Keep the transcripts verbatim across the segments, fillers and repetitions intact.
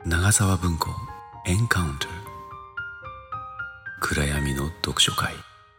長沢文庫エンカウント、暗闇の読書会。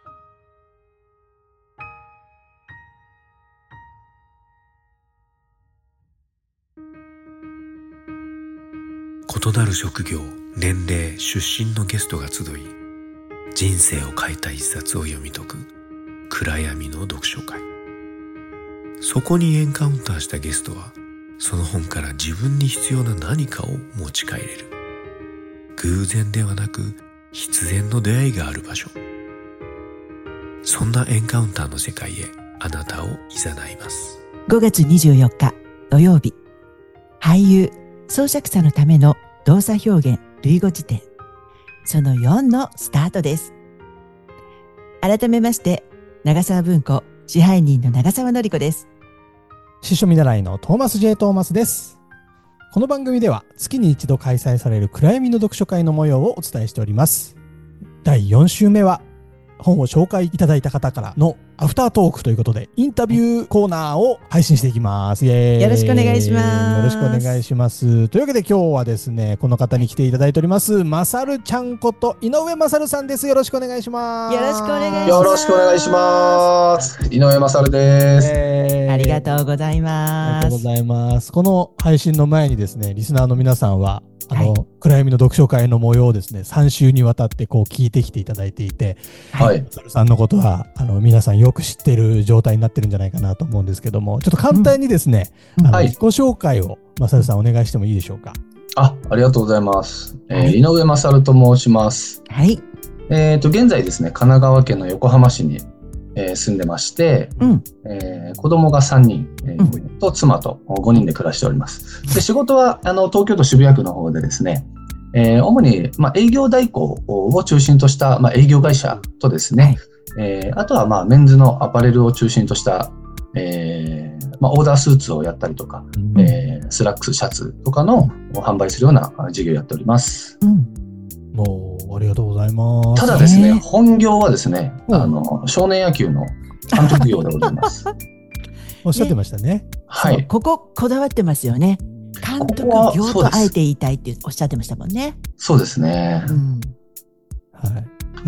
異なる職業、年齢、出身のゲストが集い、人生を変えた一冊を読み解く暗闇の読書会。そこにエンカウンターしたゲストは、その本から自分に必要な何かを持ち帰れる。偶然ではなく必然の出会いがある場所。そんなエンカウンターの世界へあなたを誘います。 ごがつにじゅうよっか土曜日、俳優創作者のための動作表現類語辞典そのよんのスタートです。改めまして長沢文庫支配人の長沢典子です。 司書見習いのトーマス J. トーマスです。この番組では月に一度開催される暗闇の読書会の模様をお伝えしております。だいよん週目は本を紹介いただいた方からのアフタートークということでインタビューコーナーを配信していきます。イエーイ。 よろしくお願いします。 よろしくお願いします。というわけで今日はですね、この方に来ていただいております。まさるちゃんこと井上まさるさんです。よろしくお願いします。 よろしくお願いします。 よろしくお願いします。井上まさるです、 えー。ありがとうございます。 ありがとうございます。この配信の前にですね、リスナーの皆さんはあの、はい、暗闇の読書会の模様をですねさん週にわたってこう聞いてきていただいていて、 はい、 まさるさんのことはあの皆さんよく知っている状態になってるんじゃないかなと思うんですけども、ちょっと簡単にですね、うん、あの、はい、自己紹介をまさるさんお願いしてもいいでしょうか。 あ、ありがとうございます、えーはい、井上まさると申します。 はい。 えーと現在ですね、神奈川県の横浜市にえー、住んでまして、 うんえー、子供がさんにん、えーうん、と妻とごにんで暮らしております。で仕事はあの東京都渋谷区の方でですね、えー、主に、まあ、営業代行を中心とした、まあ、営業会社とですね、はいえー、あとは、まあ、メンズのアパレルを中心とした、えーまあ、オーダースーツをやったりとか、うんえー、スラックスシャツとかの販売するような事業をやっております。 うんもうありがとうございます。 ただですね、本業はですね、うん、あの少年野球の監督業でございます。 おっしゃってましたね。 はい。 こここだわってますよね。監督業とあえて言いたいっておっしゃってましたもんね。 そうですね。 うん、 はい。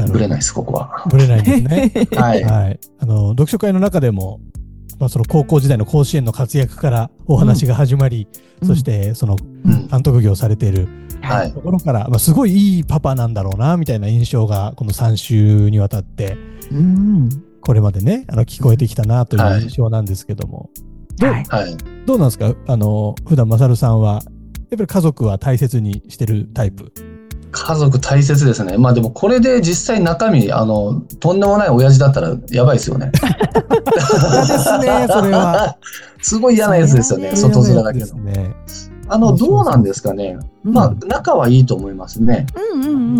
ぶれないですここは。 ぶれないですね。 はい、はい。 あの読書会の中でも。まあ、その高校時代の甲子園の活躍からお話が始まり、うん、そしてその監督業をされているところから、まあ、すごいいいパパなんだろうなみたいな印象がこのさん週にわたってこれまでねあの聞こえてきたなという印象なんですけども、 はい、ど, うどうなんですか。あの普段まさるさんはやっぱり家族は大切にしてるタイプ？ 家族大切ですね。まあでもこれで実際中身あのとんでもない親父だったらやばいですよね。 嫌ですねそれは。 すごい嫌なやつですよね。外面だけの。 ね、 あのどうなんですかね。うん、まあ仲はいいと思いますね。 うんうんうん、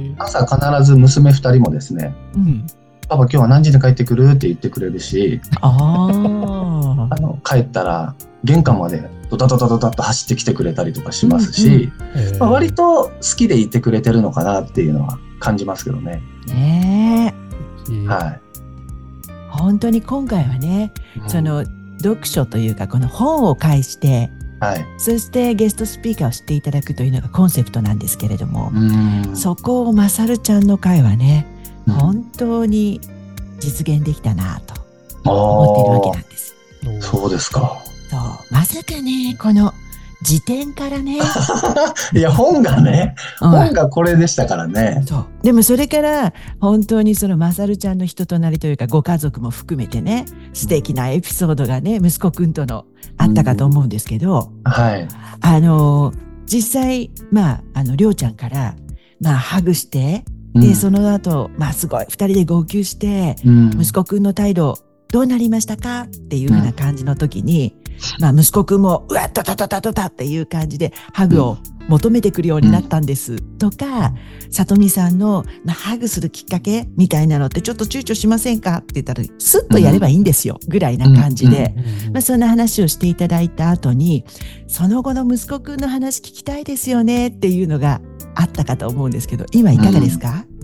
朝必ず娘ふたりもですね、うん、パパ今日は何時に帰ってくるって言ってくれるし、 ああの帰ったら玄関までドタドタドタッと走ってきてくれたりとかしますし、うんうんまあ、割と好きでいてくれてるのかなっていうのは感じますけどね。 ねえ、はい。 本当に今回はね、うん、その読書というかこの本を介して、 はい、 そしてゲストスピーカーを知っていただくというのがコンセプトなんですけれども、 うんそこをまさるちゃんの会はね、うん、本当に実現できたなと思っているわけなんです。 そうですか。 そうまさかねこの辞典からねいや本がね、うん、本がこれでしたからね。 そうでもそれから本当にそのまさるちゃんの人となりというかご家族も含めてね素敵なエピソードがね息子くんとのあったかと思うんですけど、 うん、はいあの実際まああのりょうちゃんからまあハグしてで、うん、その後まあすごいふたりで号泣して、うん、息子くんの態度どうなりましたかっていうふうな感じの時に、うん、まあ息子くんもうわっとたたたたたっていう感じでハグを求めてくるようになったんです、うん、とかさとみさんの、まあ、ハグするきっかけみたいなのってちょっと躊躇しませんかって言ったらスッとやればいいんですよ、うん、ぐらいな感じで、うんまあ、そんな話をしていただいた後にその後の息子くんの話聞きたいですよねっていうのがあったかと思うんですけど今いかがですか？ うん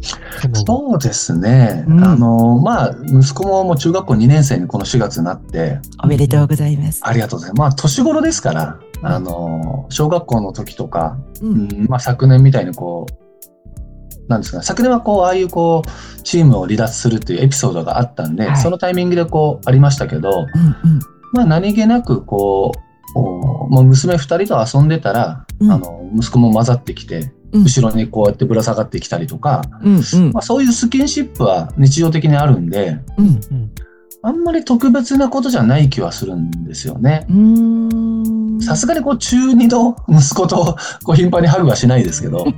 そうですね。うん、あの、まあ、息子ももう中学校にねん生にこのしがつになって。 おめでとうございます。 ありがとうございます。まあ、年頃ですから、あの、小学校の時とか、うん、うん、まあ、昨年みたいにこう、なんですかね、昨年はこう、ああいうこう、チームを離脱するっていうエピソードがあったんで、はい、そのタイミングでこう、ありましたけど、うんうん、まあ、何気なくこう、もう娘二人と遊んでたら、うん、あの、息子も混ざってきて、後ろにこうやってぶら下がってきたりとか、うんうん、まあ、そういうスキンシップは日常的にあるんで、うんうん、あんまり特別なことじゃない気はするんですよね。さすがにこう中二の息子とこう頻繁にハグはしないですけど。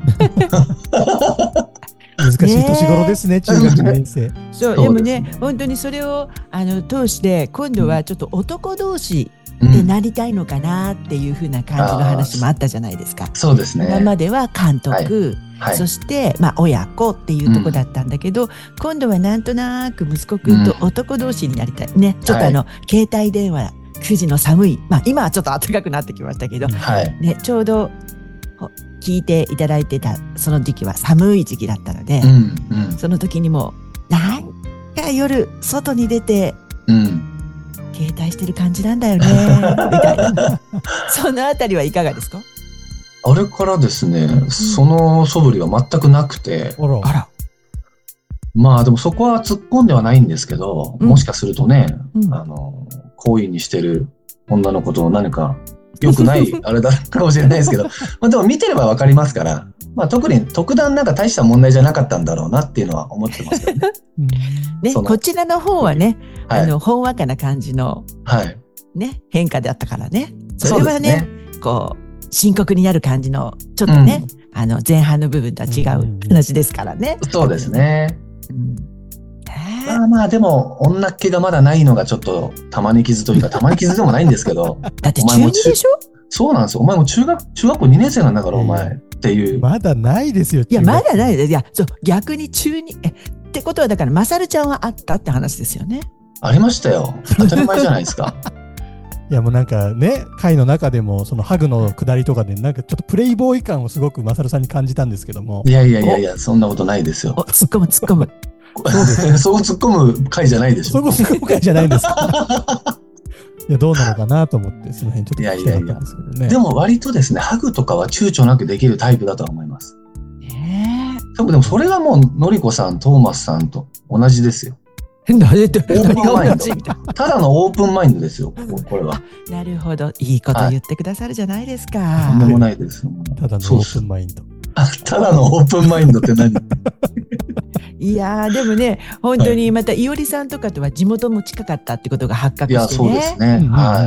難しい年頃ですね、中学にねん生。 そう、でもね、本当にそれをあの通して今度はちょっと男同士でなりたいのかなっていう風な感じの話もあったじゃないですか。 そうですね。 今までは監督、はい、そしてまあ親子っていうとこだったんだけど、うん、今度はなんとなく息子くんと男同士になりたいね。ちょっとあの、はい、携帯電話くじの寒い、まあ今はちょっと暖かくなってきましたけど、はい、ね、ちょうど聞いていただいてたその時期は寒い時期だったので、うんうん、その時にもなんか夜外に出て、うん、携帯してる感じなんだよねみたいなそのあたりはいかがですか？ あれからですね、うん、その素振りが全くなくて、あら、あら、まあでもそこは突っ込んではないんですけど、うん、もしかするとね、うん、あの好意にしてる女の子と何か良くないあれだかもしれないですけどまあでも見てればわかりますから、まあ、特に特段なんか大した問題じゃなかったんだろうなっていうのは思ってますよね。 ね、こちらの方はね、はい、あのほんわかな感じの、はいね、変化だったからね。それは ね, ねこう深刻になる感じのちょっとね、うん、あの前半の部分とは違う話ですからね。 うん、そうですね。うんまあまあでも女っ気がまだないのがちょっとたまに傷というかたまに傷でもないんですけどだって中にでしょ。 そうなんですよ。お前も中学中学校にねん生なんだから、お前っていう。 まだないですよ。 いやまだないです。いやそう逆に中にえってことはだからまさるちゃんはあったって話ですよね。 ありましたよ。当たり前じゃないですか。 いやもうなんかね、会の中でもそのハグの下りとかでなんかちょっとプレイボーイ感をすごくまさるさんに感じたんですけども。 いやいやいやいや、そんなことないですよ。 突っ込む突っ込む。 そうですね。そう突っ込む回じゃないでしょ。 そう突っ込む回じゃないんですか。いやどうなのかなと思ってその辺ちょっと聞きたかったんですけどね。いやいやいやでも割とですね、ハグとかは躊躇なくできるタイプだとは思います。ええー。多分でもそれがもうのりこさん、トーマスさんと同じですよ。 何が同じみたいな。 ただのオープンマインドですよ。これは。 なるほど、いいこと言ってくださるじゃないですか。はい、 とんでもないです。 ただのオープンマインド。 ただのオープンマインドって何？ いやーでもね本当にまたいおりさんとかとは地元も近かったってことが発覚してね。 いやそうですね。はい。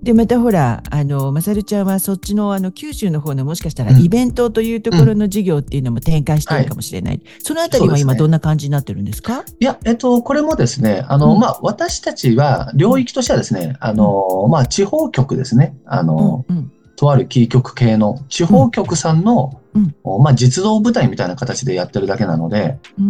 でまたほらあのまさるちゃんはそっちのあの九州の方のもしかしたらイベントというところの事業っていうのも展開してるかもしれない。うんうんはい、そのあたりは今どんな感じになってるんですか？ いやえっとこれもですねあの、うん、まあ私たちは領域としてはですねあの、うん、まあ地方局ですねあの。うんうんとあるキー局系の地方局さんの、うんまあ、実動部隊みたいな形でやってるだけなので、うん、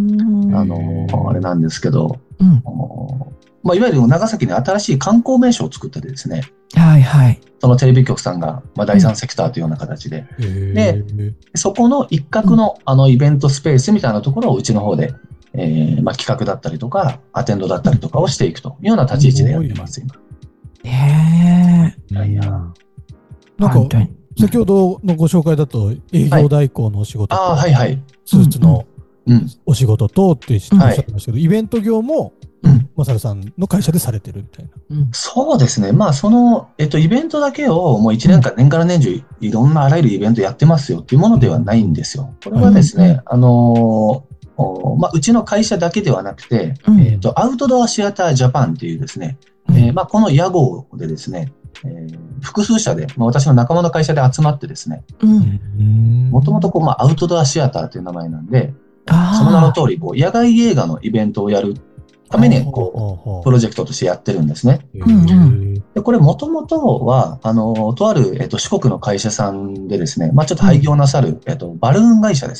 あのあれなんですけど、うんまあ、いわゆる長崎に新しい観光名所を作っててですね、はいはい、そのテレビ局さんが、まあ、だいさんセクターというような形で、うん、でそこの一角の、あのイベントスペースみたいなところをうちの方で、えーまあ、企画だったりとかアテンドだったりとかをしていくというような立ち位置でやってます今。 へー、いやいやなんか先ほどのご紹介だと営業代行のお仕事と、 はいはいはい、 スーツのお仕事とっておっしゃってましたけど、イベント業もまさるさんの会社でされてるみたいな。 うん、そうですね。まあその、えっと、イベントだけをもういちねんかん、うん、年から年中いろんなあらゆるイベントやってますよっていうものではないんですよ。これはですね、うん、あのーまあ、うちの会社だけではなくて、うんえっと、アウトドアシアタージャパンっていうですね、うんえーまあ、この屋号でですね、えー、複数社で、まあ、私の仲間の会社で集まってですね、もともとこう、まあ、アウトドアシアターという名前なんで、その名の通り、こう、野外映画のイベントをやるために、こう、プロジェクトとしてやってるんですね。でこれ、もともとは、あの、とある、えっと、四国の会社さんでですね、まあ、ちょっと廃業なさる、えっと、バルーン会社ですね。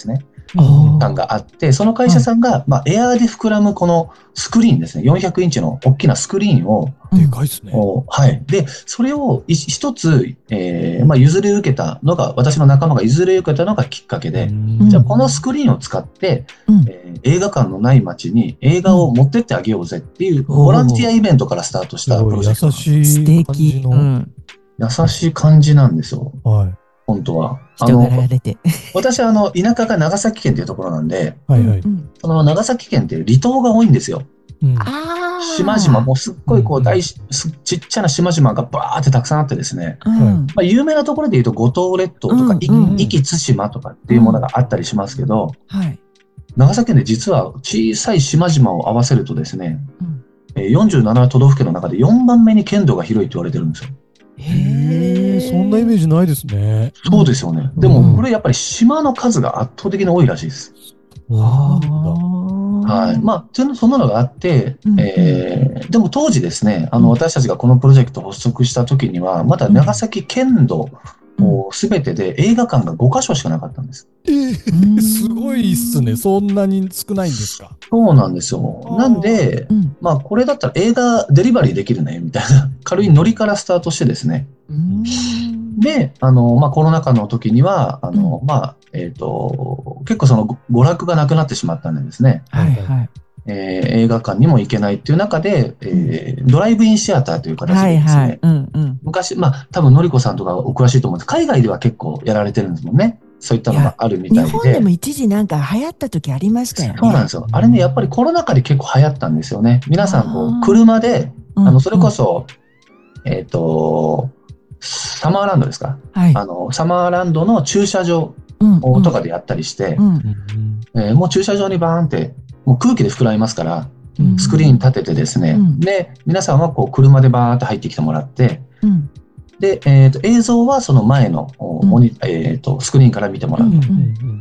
感があって、その会社さんが、はい、まあ、エアーで膨らむこのスクリーンですね、よんひゃくインチの大きなスクリーンを、 でかいですね。 はい。で、それを一つ、えー、まあ、譲り受けたのが、私の仲間が譲り受けたのがきっかけで、じゃあこのスクリーンを使って、えー、映画館のない街に映画を持ってってあげようぜっていう、ボランティアイベントからスタートしたプロジェクト。 優しい感じの。 うん、 優しい感じなんですよ。はい。本当は。 人柄が出て。 私はあの、田舎が長崎県というところなんで、 はいはい。 その長崎県って離島が多いんですよ。うん、島々、もうすっごいこう大、うん、ちっちゃな島々がバーってたくさんあってですね、うん、まあ、有名なところで言うと五島列島とか、壱岐対馬とかっていうものがあったりしますけど、うんはい、長崎県で実は小さい島々を合わせるとですね、うん、よんじゅうなな都道府県の中でよんばんめに県土が広いと言われてるんですよ。 へー、そんなイメージないですね。 そうですよね。でもこれやっぱり島の数が圧倒的に多いらしいです。 うん、 はい。まあ、そんなのがあって、うん、えー、でも当時ですね、あの、私たちがこのプロジェクトを発足した時には、まだ長崎県土すべてで映画館がごかしょしかなかったんです。 えー、すごいっすね。そんなに少ないんですか。 そうなんですよ。なんで、うん、まあ、これだったら映画デリバリーできるね、みたいな軽いノリからスタートしてですね。うんで、あの、まあ、コロナ禍の時には、あの、うん、まあ、えっと、結構その娯楽がなくなってしまったんでですね。 はいはい。 えー、映画館にも行けないっていう中で、えー、ドライブインシアターという形でですね。はいはいうんうん、昔、まあ、多分のりこさんとかお詳しいと思うんです。海外では結構やられてるんですもんね。そういったのがあるみたいで。 日本でも一時なんか流行った時ありましたよね。 そうなんですよ。あれね、やっぱりコロナ禍で結構流行ったんですよね。皆さん、こう、車で、あの、それこそ、うんうん、えっと、サマーランドですか、はい、あのサマーランドの駐車場とかでやったりして、うんうんえー、もう駐車場にバーンってもう空気で膨らみますから、うん、スクリーン立ててですね、うん、で皆さんはこう車でバーンって入ってきてもらって、うん、で、えーと、映像はその前のモニ、うんえーと、スクリーンから見てもらうと、うんうん、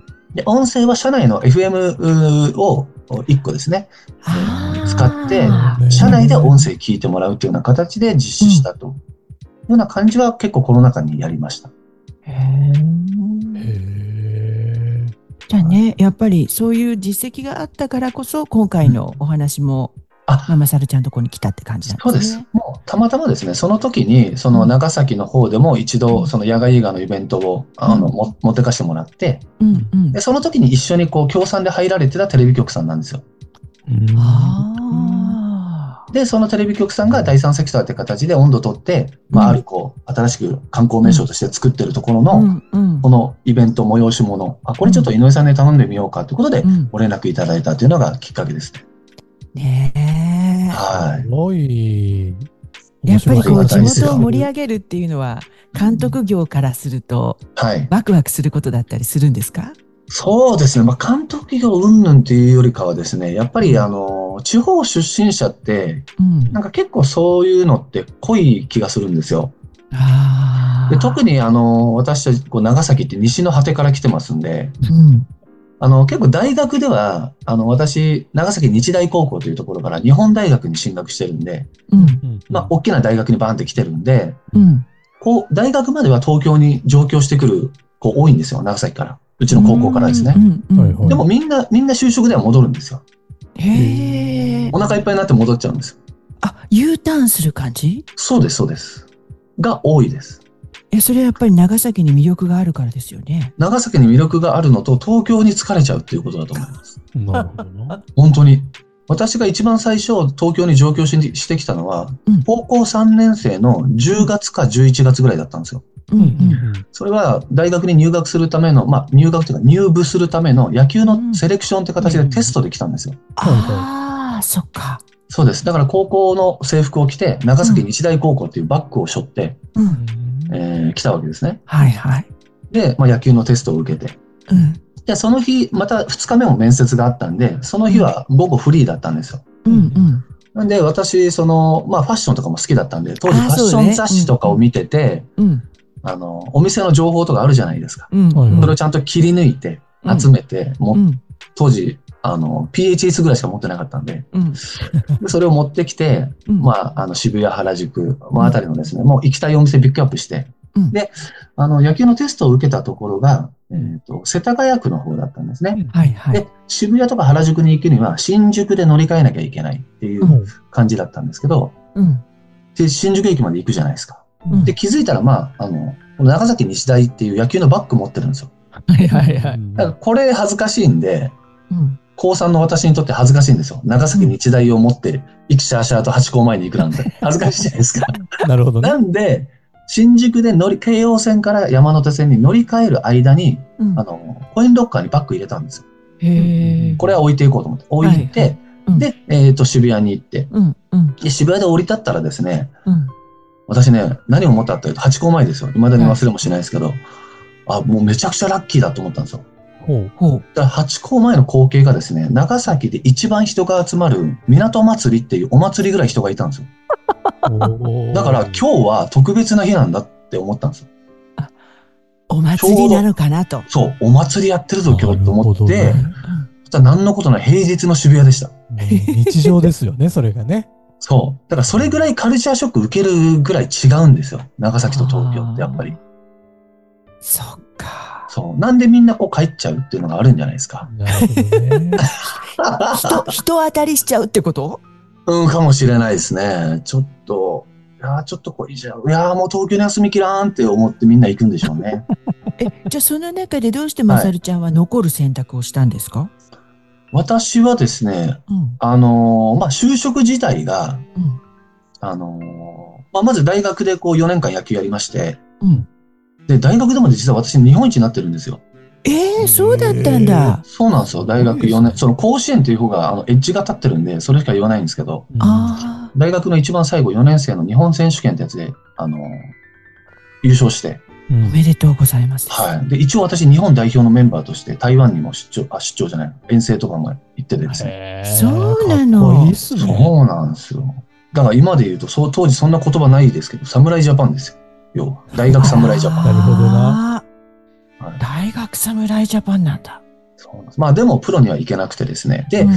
で音声は車内の エフエム をいっこですね使って車内で音声聞いてもらうというような形で実施したと。うんような感じは結構コロナ禍にやりました。 へー。へー。じゃあね、やっぱりそういう実績があったからこそ、今回のお話も、うん、あ、マサルちゃんのところに来たって感じなんですね。 そうです。もうたまたまですね、その時に、その長崎の方でも一度、その野外映画のイベントを、うん、あのも持ってかしてもらって、うんうん、で、その時に一緒にこう、協賛で入られてたテレビ局さんなんですよ。うんあで、そのテレビ局さんが第三セクターって形で温度を取って、うん、まあ、あるこう、新しく観光名所として作ってるところの、うんうん、このイベント催し物、あ、これちょっと井上さんに頼んでみようかということで、ご連絡いただいたというのがきっかけですね。 ねえ。 はい。 すごい。 やっぱりこう、地元を盛り上げるっていうのは、監督業からすると、はい。ワクワクすることだったりするんですか？ そうですね。まあ、監督業云々っていうよりかはですね、やっぱりあの、地方出身者って、うん、なんか結構そういうのって濃い気がするんですよ。あで特にあの、私たち、こう長崎って西の果てから来てますんで、うん、あの、結構大学では、あの、私、長崎日大高校というところから日本大学に進学してるんで、うん、まあ、大きな大学にバーンって来てるんで、うん、こう、大学までは東京に上京してくる子多いんですよ、長崎から。うちの高校からですね。でもみんな、みんな就職では戻るんですよ。へー。お腹いっぱいになって戻っちゃうんです。 あ、U ターンする感じ？ そうです、そうです。が多いです。 え、それはやっぱり長崎に魅力があるからですよね。 長崎に魅力があるのと、東京に疲れちゃうっていうことだと思います。 なるほどな。 本当に。私が一番最初、東京に上京ししてきたのは、うん、高校さんねん生のじゅうがつかじゅういちがつぐらいだったんですよ。うんうん、それは大学に入学するための、まあ、入学というか入部するための野球のセレクションって形でテストで来たんですよ。 うんうん、ああ、そっか。 そうです。だから高校の制服を着て、長崎日大高校っていうバッグを背負って、うんえー、来たわけですね。 はいはい。 で、まあ、野球のテストを受けて。うん、で、その日、またふつかめも面接があったんで、その日は午後フリーだったんですよ。うんうんなんで、私、その、まあ、ファッションとかも好きだったんで、当時ファッション雑誌とかを見てて、うんうん、あの、お店の情報とかあるじゃないですか。うん、それをちゃんと切り抜いて、集めて、うん、も当時、あの、ピーエイチエス ぐらいしか持ってなかったんで、うん、でそれを持ってきて、うん、まあ、あの、渋谷、原宿、まあ、あたりのですね、もう行きたいお店ピックアップして、うん、で、あの、野球のテストを受けたところが、 えーと、世田谷区の方だったんですね。 はいはい。 で、渋谷とか原宿に行くには、新宿で乗り換えなきゃいけないっていう感じだったんですけど、 うん、 で新宿駅まで行くじゃないですか。 うん、 で、気づいたら、まあ、あの、長崎日大っていう野球のバッグ持ってるんですよ。 はいはいはい。 だからこれ恥ずかしいんで、 うん、 高さんの私にとって恥ずかしいんですよ。長崎日大を持って、生きシャーシャーと八甲前に行くなんて。恥ずかしいじゃないですか。 なるほどね。 なんで、新宿で乗り、京葉線から山手線に乗り換える間に、うん、あの、コインロッカーにバッグ入れたんですよ。 へー。 これは置いていこうと思って。置いて、はいはいうん、で、えっと、渋谷に行って、うんうん、で、渋谷で降り立ったらですね、うん、私ね、何を思ったかというと、八甲前ですよ。未だに忘れもしないですけど、はい、あ、もうめちゃくちゃラッキーだと思ったんですよ。 ほうほう。 だから八甲前の光景がですね、長崎で一番人が集まる港祭りっていうお祭りぐらい人がいたんですよ。だから今日は特別な日なんだって思ったんですよ。 あ、お祭りなのかなと。 そう、お祭りやってるぞ今日と思って、ね、そしたら何のことない平日の渋谷でした。 日常ですよね、それがね。 そう。だからそれぐらいカルチャーショック受けるぐらい違うんですよ。長崎と東京ってやっぱり。 そっか。 そう。なんでみんなこう帰っちゃうっていうのがあるんじゃないですか。 なるほどね。 人、人当たりしちゃうってこと？ うん、かもしれないですね。ちょっと、いやちょっとこれじゃ、いやもう東京に休みきらんって思ってみんな行くんでしょうね。 え、じゃあその中でどうしてまさるちゃんは残る選択をしたんですか？はい、 私はですね、うん、あのー、まあ、就職自体が、うん、あのー、まあ、まず大学でこうよねんかん野球やりまして、うん、で、大学でも実は私日本一になってるんですよ。 ええー、そうだったんだ。 そうなんですよ。大学よねん、その甲子園っていう方があのエッジが立ってるんで、それしか言わないんですけど、うん、大学の一番最後よねん生の日本選手権ってやつで、あのー、優勝して、 おめでとうございます。 はい。で、一応私日本代表のメンバーとして台湾にも出張、あ、出張じゃない、遠征とかも行っててですね。 そうなの。 いいっすね。 そうなんですよ。だから今で言うと、そう、当時そんな言葉ないですけど、侍ジャパンですよ。要は。大学侍ジャパン。 なるほどな。 はい、大学侍ジャパンなんだ。 そうなんです。まあでもプロには行けなくてですね。で、うん、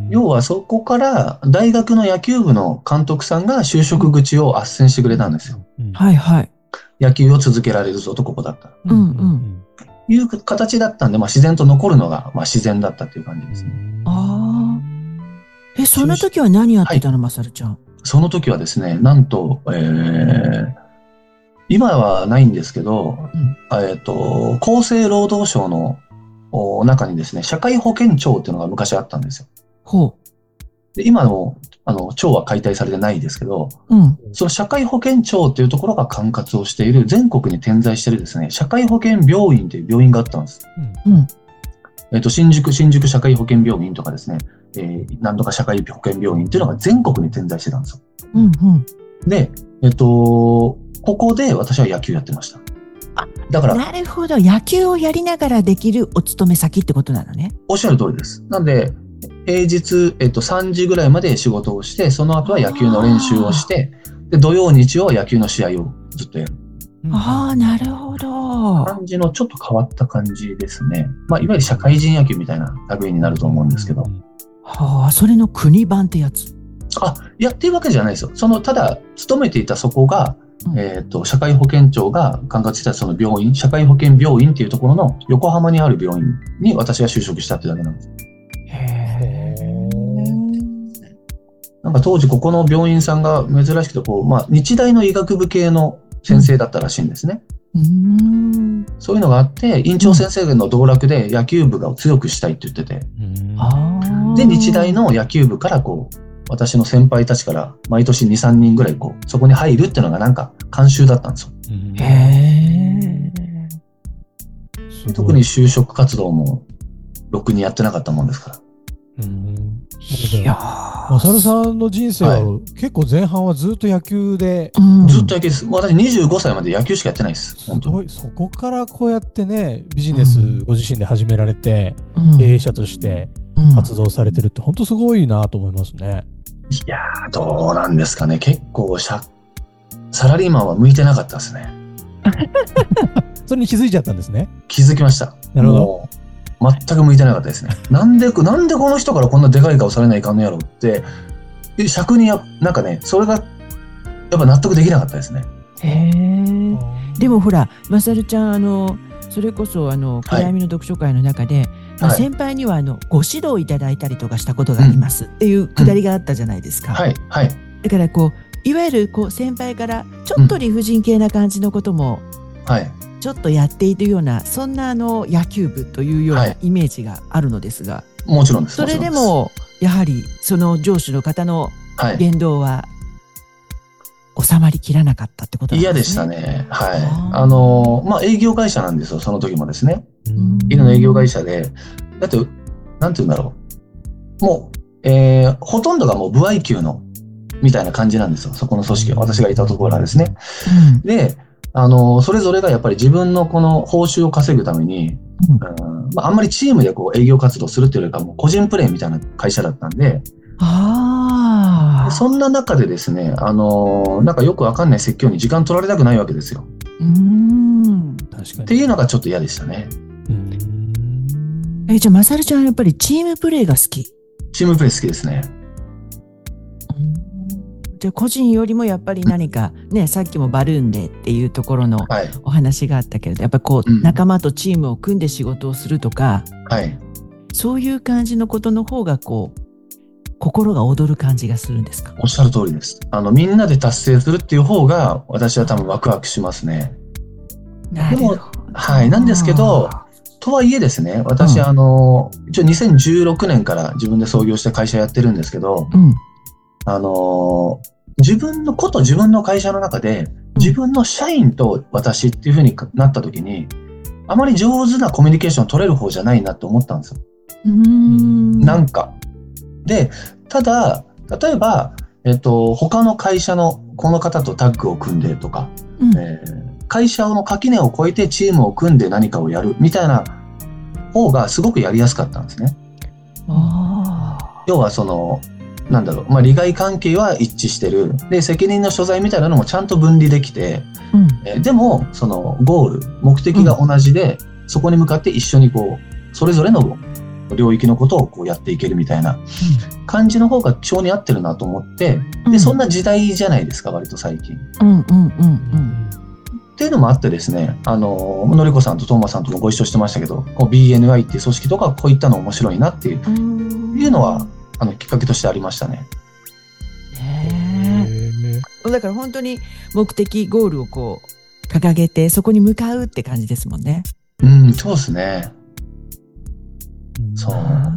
要はそこから大学の野球部の監督さんが就職口を斡旋してくれたんですよ。 うん、はいはい。 野球を続けられるぞと、ここだったら。 うんうん。 いう形だったんで、まあ自然と残るのが、まあ自然だったっていう感じですね。 ああ。え、その時は何やってたの、まさるちゃん。 その時はですね、なんと、えー、今はないんですけど、うん、えっと、厚生労働省の中にですね、社会保険庁っていうのが昔あったんですよ。 ほう。 で今の、あの、庁は解体されてないですけど、うん、その社会保険庁っていうところが管轄をしている、全国に点在しているですね、社会保険病院という病院があったんです。うん。えっと、新宿、新宿社会保険病院とかですね、えー、何とか社会保険病院っていうのが全国に点在してたんですよ。うんうん。で、えっと、ここで私は野球やってました。 あ、だから。なるほど。野球をやりながらできるお勤め先ってことなのね。 おっしゃる通りです。なんで、平日、えっと、さんじぐらいまで仕事をして、その後は野球の練習をして、で、土曜日曜は野球の試合をずっとやる。 ああ、なるほど。 感じのちょっと変わった感じですね。まあ、いわゆる社会人野球みたいな類になると思うんですけど。 はあ、それの国版ってやつ。 あ、いや、っていうわけじゃないですよ。その、ただ、勤めていたそこが、うん、えっと、社会保険庁が管轄してたその病院、社会保険病院っていうところの横浜にある病院に私が就職したってだけなんです。へー。なんか当時ここの病院さんが珍しくて、こう、まあ、日大の医学部系の先生だったらしいんですね。うん、そういうのがあって、院長先生の道楽で野球部が強くしたいって言ってて、うん、で、日大の野球部からこう、私の先輩たちから毎年に、さんにんぐらいこう、そこに入るっていうのがなんか慣習だったんですよ。へー。特に就職活動もろくにやってなかったもんですから。うん、 いやー、まさるさんの人生は、はい、結構前半はずっと野球で、 うん、ずっと野球です。私にじゅうごさいまで野球しかやってないです。 すごい。そこからこうやってね、ビジネスご自身で始められて、うん、経営者として活動されてるって本当すごいなと思いますね。 いやー、どうなんですかね。結構サラリーマンは向いてなかったですね。 それに気づいちゃったんですね。 気づきました。 なるほど。 全く向いてなかったですね。なんで、なんでこの人からこんなでかい顔されないかんのやろって、尺にや、なんかね、それが、やっぱ納得できなかったですね。 へー。でもほら、まさるちゃん、あの、 それこそあの暗闇の読書会の中で、はい、まあ、先輩にはあのご指導いただいたりとかしたことがありますっていうくだりがあったじゃないですか。 うん、はいはい。 だからこういわゆるこう先輩からちょっと理不尽系な感じのことも、 はい、 ちょっとやっているような、そんなあの野球部というようなイメージがあるのですが、 はい、もちろんです。 それでもやはりその上司の方の言動は収まりきらなかったってことなんですね。 嫌でしたね。はい。あのまあ営業会社なんですよ、その時もですね。犬の営業会社で、だってなんて言うんだろう、もう、えー、ほとんどがもう部合級のみたいな感じなんですよ、そこの組織は。私がいたところはですね。うん、で、あの、それぞれがやっぱり自分のこの報酬を稼ぐために、うんうん、まあ、あんまりチームでこう営業活動するっていうよりかもう個人プレーみたいな会社だったんで、 あそんな中でですね、あの、なんかよくわかんない説教に時間取られたくないわけですよ。 うーん、 確かに。 っていうのがちょっと嫌でしたね。 うーん、 え、じゃあ、まさるちゃんはやっぱりチームプレーが好き？ チームプレー好きですね。 じゃあ個人よりもやっぱり何かね、さっきもバルーンでっていうところのお話があったけれど、やっぱりこう、うん、仲間とチームを組んで仕事をするとか、 はい、 そういう感じのことの方がこう心が躍る感じがするんですか？ おっしゃる通りです。あのみんなで達成するっていう方が私は多分ワクワクしますね。 でも、 はい、なんですけど、とはいえですね、私、うん、あの一応にせんじゅうろくねんから自分で創業して会社やってるんですけど、うん、あの自分のこと自分の会社の中で自分の社員と私っていう風になった時にあまり上手なコミュニケーション取れる方じゃないなって思ったんですよ。 うーん、 なんかで、ただ例えば、えっと、他の会社のこの方とタッグを組んでとか、うん、えー、会社の垣根を越えてチームを組んで何かをやるみたいな方がすごくやりやすかったんですね。 あ、 要はそのなんだろう、まあ、利害関係は一致してる。で、責任の所在みたいなのもちゃんと分離できて、うん、えでも、そのゴール、目的が同じで、うん、そこに向かって一緒にこう、それぞれの領域のことをこうやっていけるみたいな感じの方が性に合ってるなと思って、で、そんな時代じゃないですか、割と最近。 うんうんうんうん。 っていうのもあってですね、あの、のりこさんとトーマさんともご一緒してましたけど、こう ビーエヌアイ っていう組織とかこういったの面白いなっていう、いうのは、あのきっかけとしてありましたね。 へー。だから本当に目的ゴールをこう掲げてそこに向かうって感じですもんね。 うん、そうですね。そう。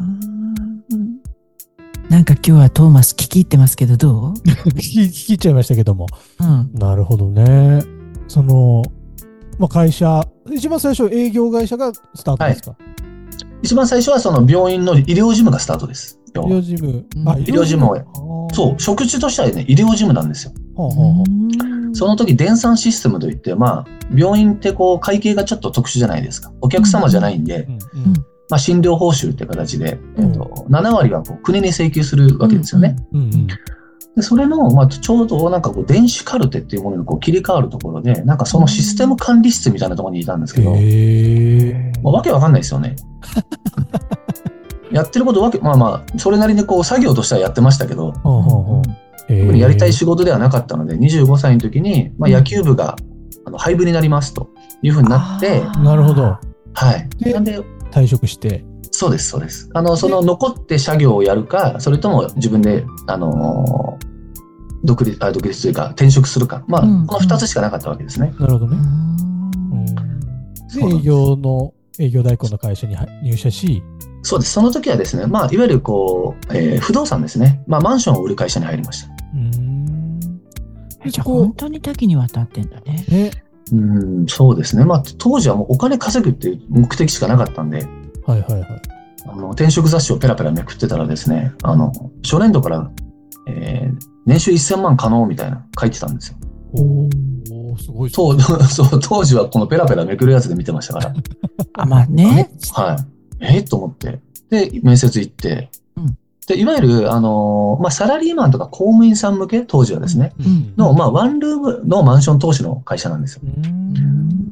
なんか今日はトーマス聞き入ってますけどどう？ 聞き聞き入っちゃいましたけども。 うん、 なるほどね。その、まあ、会社一番最初営業会社がスタートですか？はい、 一番最初はその病院の医療事務がスタートです。 医療事務、 あ、医療事務を、そう、職種としてはね、医療事務なんですよ。 はあはあ、 その時、電算システムといって、まあ、病院ってこう、会計がちょっと特殊じゃないですか。お客様じゃないんで、うんうん、まあ、診療報酬って形で、えーと、ななわりはこう国に請求するわけですよね。 うんうんうん、 でそれの、まあ、ちょうどなんかこう、電子カルテっていうものにこう切り替わるところで、なんかそのシステム管理室みたいなところにいたんですけど、 へー、 まあ、わけわかんないですよね。やってることわけ、まあまあ、それなりにこう作業としてはやってましたけど、特にやりたい仕事ではなかったので、にじゅうごさいの時に、まあ、野球部があの廃部になりますというふうになって、 なるほど。 はい。 なんで退職して。 そうです、そうです。あの、その残って作業をやるか、それとも自分で、あのー、独立、あ、独立というか転職するか。まあ、うん、このふたつしかなかったわけですね。 なるほどね。うん、で、営業の、営業代行の会社に入社し、 そうです。その時はですね、まあ、いわゆるこう、えー、不動産ですね。まあ、マンションを売る会社に入りました。 うーん。 じゃあ、本当に多岐にわたってんだね。 えうん、そうですね。まあ、当時はもうお金稼ぐっていう目的しかなかったんで、 はいはいはい。 あの、転職雑誌をペラペラめくってたらですね、あの、初年度から、えー、年収せんまん可能みたいな書いてたんですよ。 おー、すごい。 そう、そう、当時はこのペラペラめくるやつで見てましたから。 あ、まあね。 はい。えー、と思って。で、面接行って、うん、で、いわゆる、あのー、まあ、サラリーマンとか公務員さん向け、当時はですね、うん、の、まあ、ワンルームのマンション投資の会社なんですよ。うん、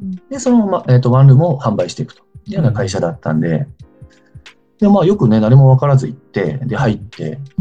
で、その、ま、えっと、ワンルームを販売していくというような会社だったんで、で、まあ、よくね、何も分からず行って、で、入って、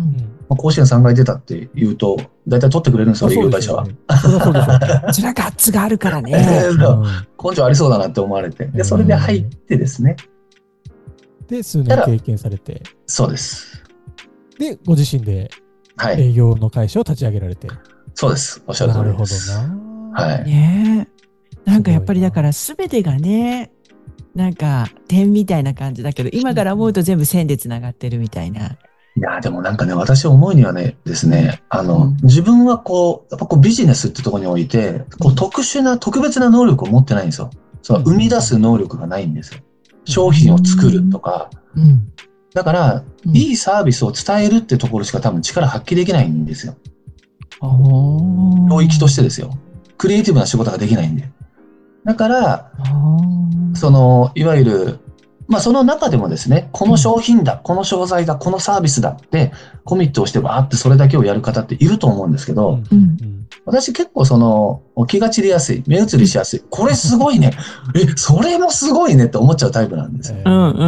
まあ、甲子園さんかい出たって言うと、大体取ってくれるんですよ、営業会社は。 そうでしょうね。 それはガッツがあるからね。 根性ありそうだなって思われて。で、それで入ってですね。 で、数年経験されて。 そうです。 で、ご自身で営業の会社を立ち上げられて。はい、 そうです。おっしゃる通りです。 なるほどな。 はい。 ねえ。なんかやっぱりだから全てがね、なんか点みたいな感じだけど、今から思うと全部線でつながってるみたいな。 いや、でもなんかね、私思うにはね、ですね、あの、うん、自分はこう、やっぱこうビジネスってところにおいて、こう特殊な、特別な能力を持ってないんですよ。その生み出す能力がないんですよ。商品を作るとか。うん、だから、うん、いいサービスを伝えるってところしか多分力発揮できないんですよ。領域としてですよ。クリエイティブな仕事ができないんで。だから、その、いわゆる、まあその中でもですね、この商品だ、この商材だ、このサービスだってコミットをしてバーってそれだけをやる方っていると思うんですけど、うん、私結構その気が散りやすい、目移りしやすい、これすごいね、え、それもすごいねって思っちゃうタイプなんですよ。うんうん、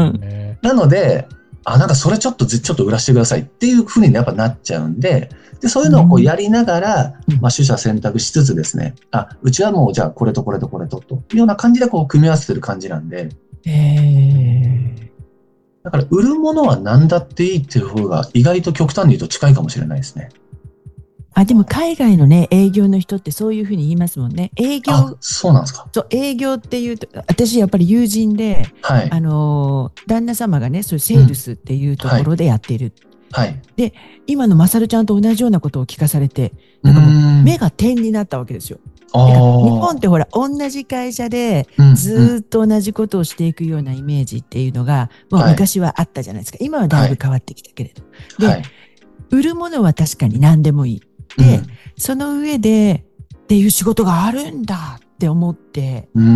なので、あ、なんかそれちょっとちょっと売らしてくださいっていう風にやっぱなっちゃうんで、でそういうのをこうやりながら、うん、まあ取捨選択しつつですね、あ、うちはもうじゃあこれとこれとこれとというような感じでこう組み合わせてる感じなんで、えー、だから売るものは何だっていいっていう方が意外と極端に言うと近いかもしれないですね。 あ、でも海外のね、営業の人ってそういうふうに言いますもんね。営業。 あ、そうなんですか。 そう、営業っていうと、私やっぱり友人で、はい、あの、旦那様がね、そういうセールスっていうところでやっている。うん、はい。で、今のまさるちゃんと同じようなことを聞かされて、なんかもう目が点になったわけですよ。日本ってほら、同じ会社でずっと同じことをしていくようなイメージっていうのが、もう昔はあったじゃないですか。今はだいぶ変わってきたけれど。で、はい、売るものは確かに何でもいい。で、うん、その上で、っていう仕事があるんだって思って、うん、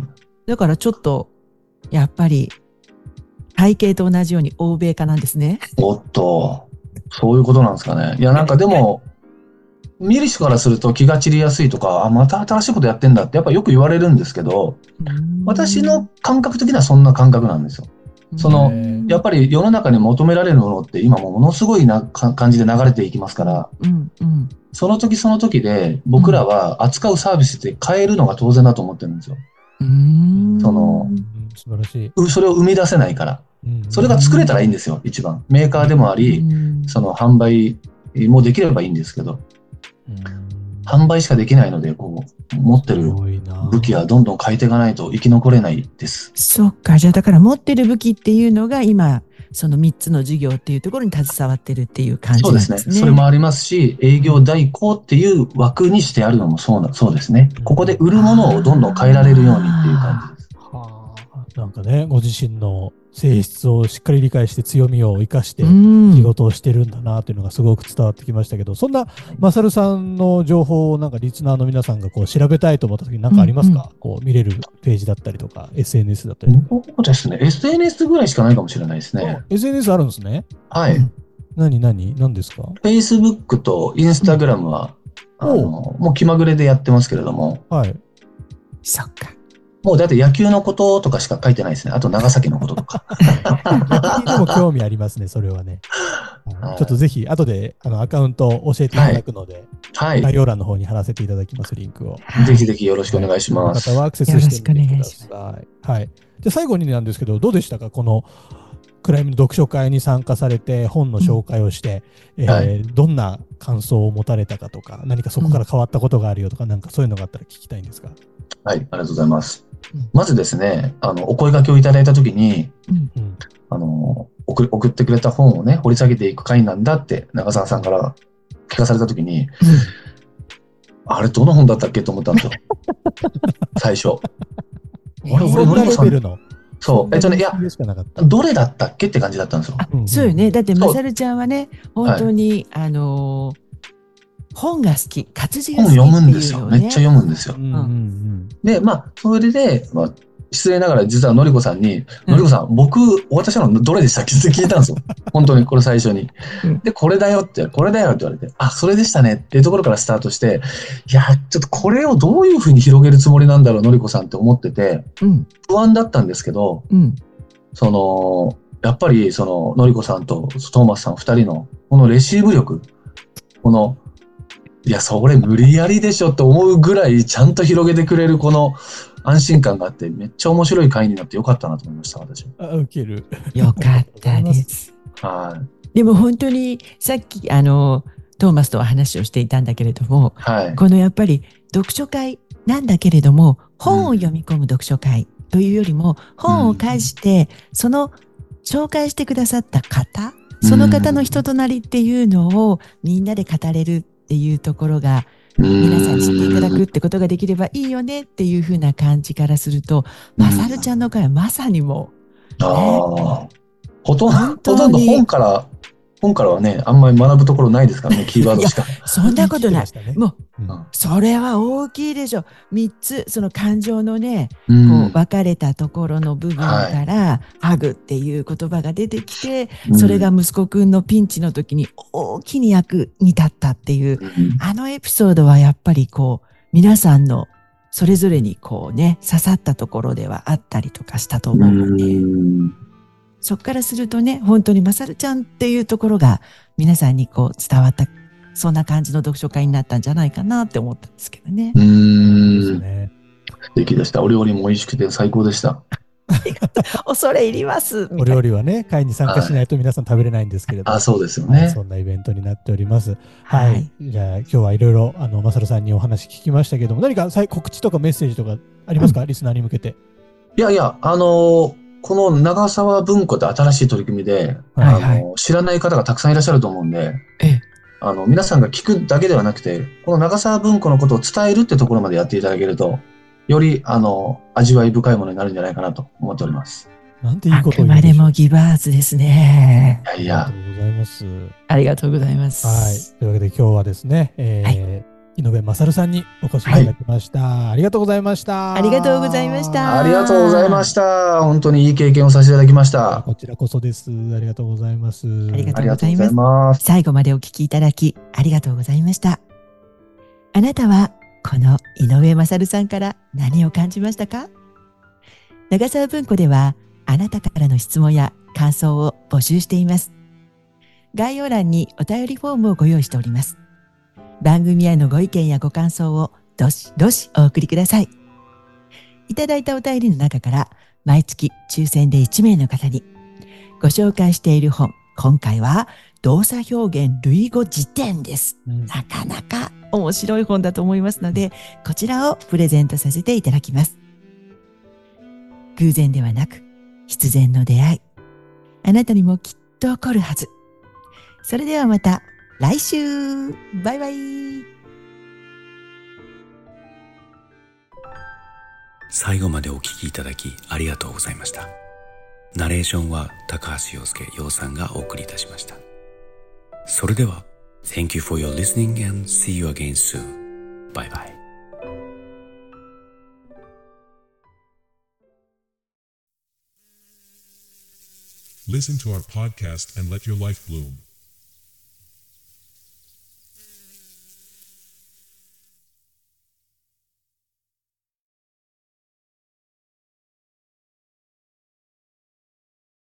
だからちょっと、やっぱり、体系と同じように欧米化なんですね。 おっと、そういうことなんですかね。いや、なんかでも、見る人からすると気が散りやすいとか、あ、また新しいことやってんだってやっぱよく言われるんですけど、私の感覚的にはそんな感覚なんですよ。その、やっぱり世の中に求められるものって今もものすごいな感じで流れていきますから、うんうん、その時その時で僕らは扱うサービスって変えるのが当然だと思ってるんですよ。うーん、その、素晴らしい。それを生み出せないから。それが作れたらいいんですよ、一番。メーカーでもあり、その販売もできればいいんですけど。販売しかできないので、こう、持ってる武器はどんどん変えていかないと生き残れないです。 そっか。じゃあだから持ってる武器っていうのが今、そのみっつの事業っていうところに携わってるっていう感じなんですね。 そうですね。それもありますし、営業代行っていう枠にしてあるのもそうな、そうですね。ここで売るものをどんどん変えられるようにっていう感じです。 はあ、なんかね、ご自身の性質をしっかり理解して強みを生かして仕事をしてるんだなというのがすごく伝わってきましたけど、そんなまさるさんの情報をなんかリスナーの皆さんがこう調べたいと思った時に何かありますか？うんうん、こう見れるページだったりとか エスエヌエス だったりとか。 そうですね。エスエヌエス ぐらいしかないかもしれないですね。 エスエヌエス あるんですね。 はい。うん、 何何何ですか？ Facebook と Instagram は、うん、あのもう気まぐれでやってますけれども。 はい。 そっか。 もうだって野球のこととかしか書いてないですね。あと長崎のこととか。 でも興味ありますね、それはね。ちょっとぜひ、後であのアカウントを教えていただくので、はい、概要欄の方に貼らせていただきます、リンクを。 ぜひぜひよろしくお願いします。 方はアクセスしてみてください。はい。で、最後になんですけど、どうでしたか、このクライムの読書会に参加されて、本の紹介をして、うんえーはい、どんな感想を持たれたかとか、何かそこから変わったことがあるよとか、うん、なんかそういうのがあったら聞きたいんですが。 はい、ありがとうございます。まずですね、あの、お声掛けをいただいたときに、うんうん、あの、送、送ってくれた本をね、掘り下げていく会なんだって、長澤さんから聞かされたときに、うん、あれ、どの本だったっけと思ったんですよ。最初。 あれ、俺、のりこさん。 そう。えっとね、いや、どれだったっけって感じだったんですよ。 あ、そうよね。だって、まさるちゃんはね、本当に、はい、あのー、本が好き、活字が好きっていうの、ね、 本読むんですよ。めっちゃ読むんですよ。うんうんうん、で、まあ、それで、まあ、失礼ながら実はのりこさんに、のりこさん、僕、お渡ししたのどれでしたっけって聞いたんですよ。本当に、これ最初に。で、これだよって、これだよって言われて、あ、それでしたねっていうところからスタートして、いや、ちょっとこれをどういうふうに広げるつもりなんだろう、のりこさんって思ってて、うん、不安だったんですけど、うん、その、 やっぱりそののりこさんとトーマスさんふたりのこのレシーブ力、このいやそれ無理やりでしょって思うぐらいちゃんと広げてくれるこの安心感があって、めっちゃ面白い回になってよかったなと思いました、私。 あ、ウケる。 よかったです。 はい。 でも本当にさっきあのトーマスとは話をしていたんだけれども、 はい、 このやっぱり読書会なんだけれども、本を読み込む読書会というよりも、本を介してその紹介してくださった方、その方の人となりっていうのをみんなで語れるっていうところが、皆さん知っていただくってことができればいいよねっていうふうな感じからすると、まさるちゃんの会はまさにもう、ね、 あほとんど、ほとんど本から、本からはね、あんまり学ぶところないですからね、キーワードしか。 そんなことない。ね、もう、 うん、 それは大きいでしょ。みっつ、その感情のね、うん、こう分かれたところの部分から、はい、ハグっていう言葉が出てきて、うん、それが息子くんのピンチの時に大きに役に立ったっていう、うん、あのエピソードはやっぱりこう、皆さんのそれぞれにこうね、刺さったところではあったりとかしたと思うので、うんそっからするとね、本当にまさるちゃんっていうところが皆さんにこう伝わった、そんな感じの読書会になったんじゃないかなって思ったんですけどね。 うーん。ね、素敵でした。お料理も美味しくて最高でした。 恐れ入ります。 お料理はね、会に参加しないと皆さん食べれないんですけれども。 あ、そうですよね、はい。 そんなイベントになっております。はい。はい、じゃあ今日はいろいろあのまさるさんにお話聞きましたけども、何か告知とかメッセージとかありますか、うん、リスナーに向けて。 いやいや、あのーこの長沢文庫って新しい取り組みで、はいはい、あの知らない方がたくさんいらっしゃると思うんで、ええ、あの皆さんが聞くだけではなくて、この長沢文庫のことを伝えるってところまでやっていただけると、よりあの味わい深いものになるんじゃないかなと思っております。 なんていいことを言うでしょう。あくまでもギバーズですね。 いやいや。 ありがとうございます。 ありがとうございます。 はい。というわけで今日はですね、えーはい井上勝さんにお越しいただきました、はい、ありがとうございました。 ありがとうございました。 ありがとうございました。本当にいい経験をさせていただきました。 こちらこそです。ありがとうございます。 ありがとうございます。ます最後までお聞きいただきありがとうございました。あなたはこの井上勝さんから何を感じましたか？長沢文庫ではあなたからの質問や感想を募集しています。概要欄にお便りフォームをご用意しております。番組へのご意見やご感想をどしどしお送りください。いただいたお便りの中から毎月抽選でいち名の方にご紹介している本、今回は動作表現類語辞典です、うん、なかなか面白い本だと思いますので、こちらをプレゼントさせていただきます。偶然ではなく必然の出会い、あなたにもきっと起こるはず。それではまた来週、バイバイ。 最後までお聞きいただきありがとうございました。ナレーションは高橋洋介洋さんがお送りいたしました。それでは Thank you for your listening and see you again soon. Bye bye. Listen to our podcast and let your life bloom.